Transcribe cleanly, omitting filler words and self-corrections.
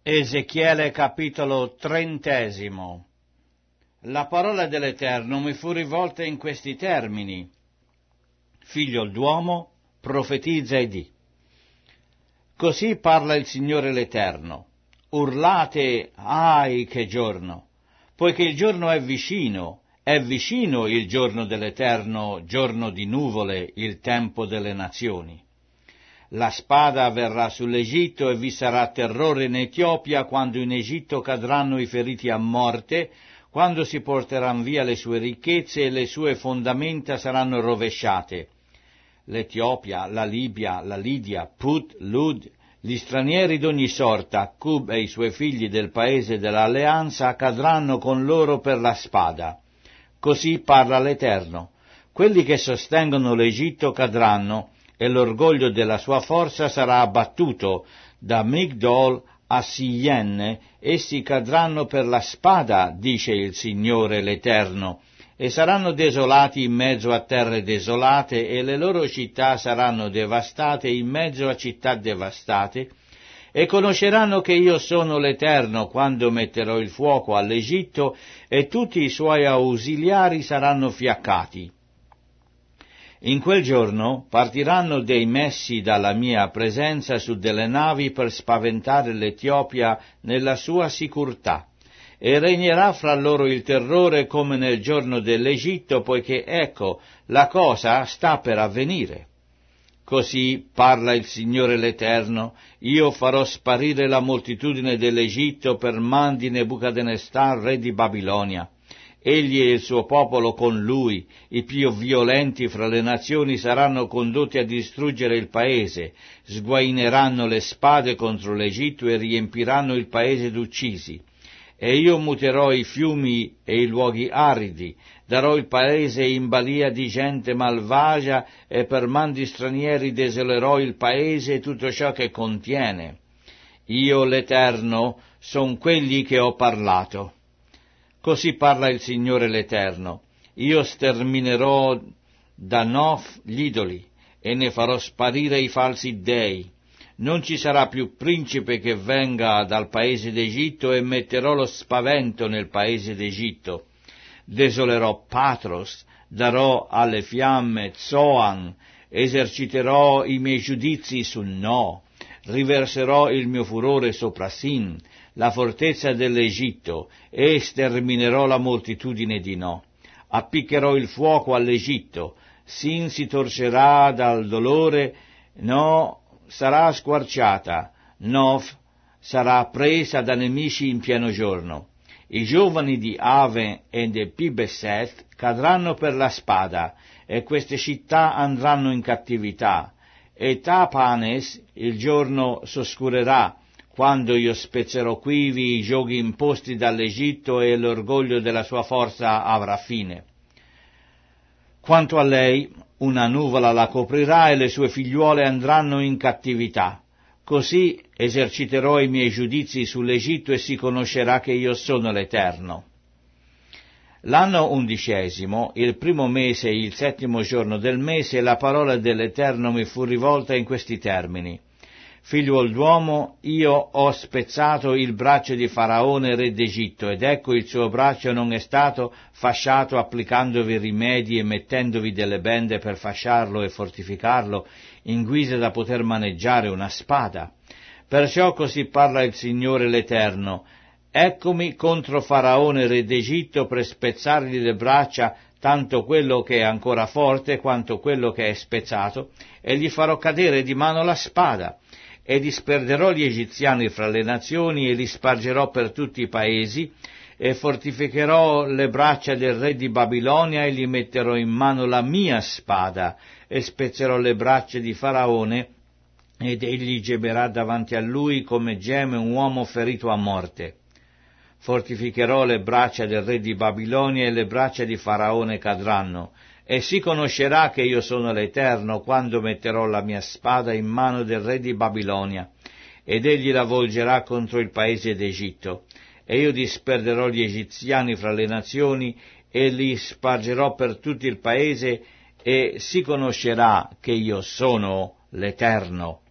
Ezechiele capitolo 30. La parola dell'Eterno mi fu rivolta in questi termini: Figlio d'uomo, profetizza e di. Così parla il Signore l'Eterno: urlate, ahi che giorno, poiché il giorno è vicino il giorno dell'Eterno, giorno di nuvole, il tempo delle nazioni. La spada verrà sull'Egitto e vi sarà terrore in Etiopia quando in Egitto cadranno i feriti a morte, quando si porteranno via le sue ricchezze e le sue fondamenta saranno rovesciate. L'Etiopia, la Libia, la Lidia, Put, Lud, gli stranieri d'ogni sorta, Cub e i suoi figli del paese dell'alleanza cadranno con loro per la spada. Così parla l'Eterno: quelli che sostengono l'Egitto cadranno, e l'orgoglio della sua forza sarà abbattuto. Da Migdol a Siyenne essi cadranno per la spada, dice il Signore l'Eterno, e saranno desolati in mezzo a terre desolate, e le loro città saranno devastate in mezzo a città devastate, e conosceranno che io sono l'Eterno quando metterò il fuoco all'Egitto, e tutti i suoi ausiliari saranno fiaccati. In quel giorno partiranno dei messi dalla mia presenza su delle navi per spaventare l'Etiopia nella sua sicurtà, e regnerà fra loro il terrore come nel giorno dell'Egitto, poiché ecco, la cosa sta per avvenire. Così parla il Signore l'Eterno: io farò sparire la moltitudine dell'Egitto per man di Nebuchadnezzar, re di Babilonia. Egli e il suo popolo con lui, i più violenti fra le nazioni, saranno condotti a distruggere il paese, sguaineranno le spade contro l'Egitto e riempiranno il paese d'uccisi. E io muterò i fiumi e i luoghi aridi, darò il paese in balia di gente malvagia, e per man di stranieri desolerò il paese e tutto ciò che contiene. Io, l'Eterno, son quelli che ho parlato. Così parla il Signore l'Eterno: io sterminerò da Nof gli idoli, e ne farò sparire i falsi dei. Non ci sarà più principe che venga dal paese d'Egitto, e metterò lo spavento nel paese d'Egitto. Desolerò Patros, darò alle fiamme Zoan, eserciterò i miei giudizi su No, riverserò il mio furore sopra Sin, la fortezza dell'Egitto, e sterminerò la moltitudine di No. Appiccherò il fuoco all'Egitto, Sin si torcerà dal dolore, No sarà squarciata, Nof sarà presa da nemici in pieno giorno. I giovani di Aven e di Pibeset cadranno per la spada, e queste città andranno in cattività, e Tapanes il giorno s'oscurerà, quando io spezzerò quivi i giochi imposti dall'Egitto, e l'orgoglio della sua forza avrà fine. Quanto a lei, una nuvola la coprirà, e le sue figliuole andranno in cattività. Così eserciterò i miei giudizi sull'Egitto, e si conoscerà che io sono l'Eterno. L'anno 11, il primo mese, il 7° giorno del mese, la parola dell'Eterno mi fu rivolta in questi termini: Figliuol d'uomo, io ho spezzato il braccio di Faraone, re d'Egitto, ed ecco il suo braccio non è stato fasciato applicandovi rimedi e mettendovi delle bende per fasciarlo e fortificarlo in guisa da poter maneggiare una spada. Perciò così parla il Signore l'Eterno: eccomi contro Faraone, re d'Egitto, per spezzargli le braccia, tanto quello che è ancora forte quanto quello che è spezzato, e gli farò cadere di mano la spada. E disperderò gli egiziani fra le nazioni, e li spargerò per tutti i paesi, e fortificherò le braccia del re di Babilonia, e gli metterò in mano la mia spada, e spezzerò le braccia di Faraone, ed egli gemerà davanti a lui come geme un uomo ferito a morte. Fortificherò le braccia del re di Babilonia, e le braccia di Faraone cadranno, e si conoscerà che io sono l'Eterno quando metterò la mia spada in mano del re di Babilonia, ed egli la volgerà contro il paese d'Egitto. E io disperderò gli egiziani fra le nazioni, e li spargerò per tutto il paese, e si conoscerà che io sono l'Eterno.